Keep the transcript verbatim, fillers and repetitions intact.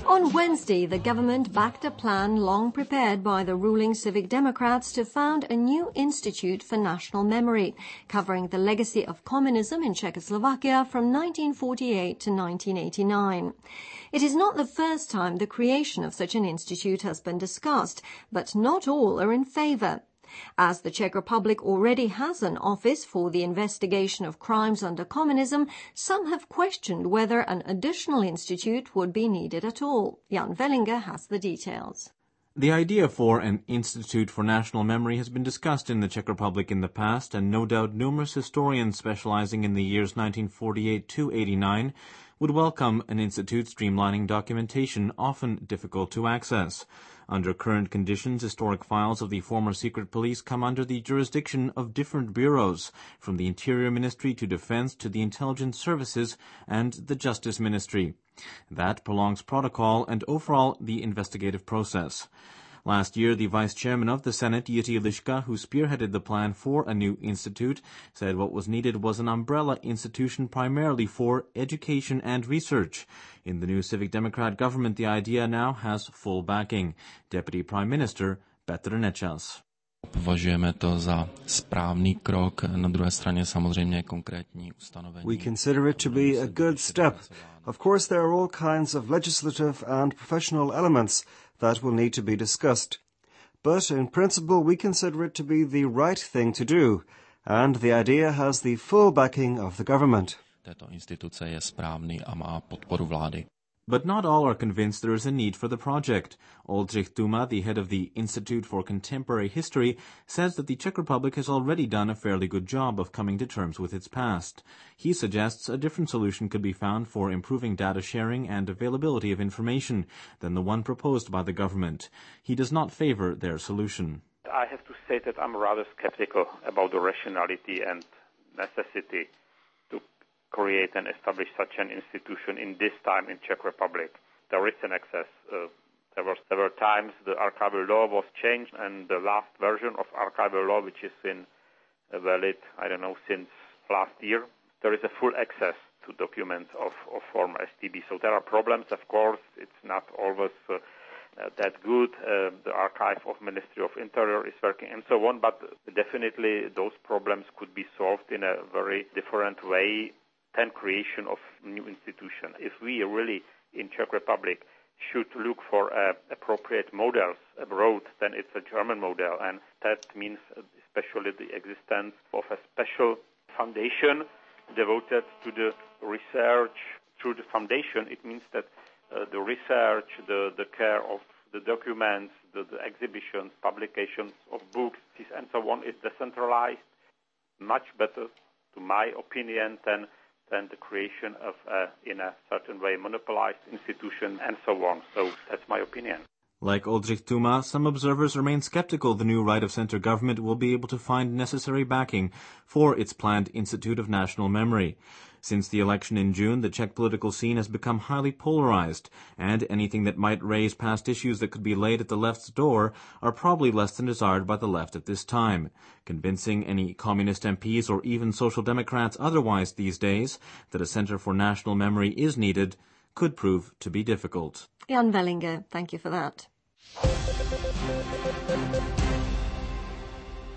On Wednesday, the government backed a plan long prepared by the ruling Civic Democrats to found a new Institute for National Memory, covering the legacy of communism in Czechoslovakia from nineteen forty-eight to nineteen eighty-nine. It is not the first time the creation of such an institute has been discussed, but not all are in favor. As the Czech Republic already has an office for the investigation of crimes under communism, some have questioned whether an additional institute would be needed at all. Jan Wellinger has the details. The idea for an Institute for National Memory has been discussed in the Czech Republic in the past, and no doubt numerous historians specializing in the years nineteen forty-eight to eighty-nine would welcome an institute streamlining documentation often difficult to access. Under current conditions, historic files of the former secret police come under the jurisdiction of different bureaus, from the Interior Ministry to Defense to the Intelligence Services and the Justice Ministry. That prolongs protocol and overall the investigative process. Last year, the vice chairman of the Senate, Jiří Liška, who spearheaded the plan for a new institute, said what was needed was an umbrella institution primarily for education and research. In the new Civic Democrat government, the idea now has full backing. Deputy Prime Minister Petr Nečas. Považujeme to za správný krok, na druhé straně samozřejmě konkrétní ustanovení. We consider it to be a good step. Of course, there are all kinds of legislative and professional elements that will need to be discussed. But in principle, we consider it to be the right thing to do, and the idea has the full backing of the government. Tato instituce je správný a má podporu vlády. But not all are convinced there is a need for the project. Oldřich Tuma, the head of the Institute for Contemporary History, says that the Czech Republic has already done a fairly good job of coming to terms with its past. He suggests a different solution could be found for improving data sharing and availability of information than the one proposed by the government. He does not favor their solution. I have to say that I'm rather skeptical about the rationality and necessity to create and establish such an institution in this time in Czech Republic. There is an excess. Uh, there were several times the archival law was changed, and the last version of archival law, which is in uh, valid, I don't know, since last year, there is a full access to documents of, of former S T B. So there are problems, of course. It's not always uh, uh, that good. Uh, the archive of Ministry of Interior is working and so on, but definitely those problems could be solved in a very different way than creation of new institution. If we really in Czech Republic should look for uh, appropriate models abroad, then it's a German model, and that means especially the existence of a special foundation devoted to the research through the foundation. It means that uh, the research, the, the care of the documents, the, the exhibitions, publications of books, and so on is decentralized much better, to my opinion, than than the creation of, uh, in a certain way, monopolized institution and so on. So that's my opinion. Like Oldřich Tuma, some observers remain skeptical the new right-of-center government will be able to find necessary backing for its planned Institute of National Memory. Since the election in June, the Czech political scene has become highly polarized, and anything that might raise past issues that could be laid at the left's door are probably less than desired by the left at this time. Convincing any communist M Ps or even social democrats otherwise these days that a Center for National Memory is needed could prove to be difficult. Jan Wellinger, thank you for that.